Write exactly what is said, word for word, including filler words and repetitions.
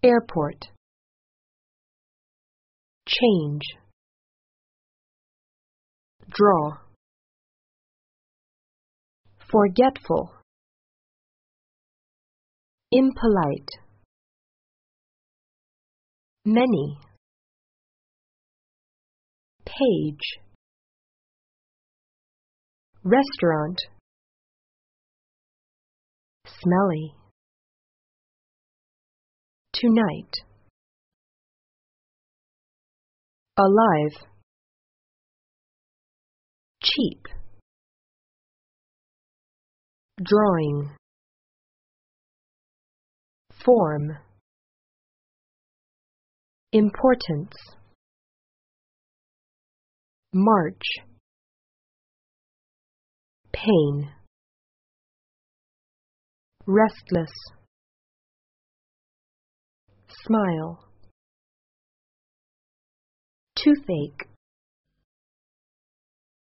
airport, change, draw, forgetful, impolite, many, page, restaurant, smelly, tonight, alive, cheap, drawing, form, importance, march, pain, restless, smile, toothache,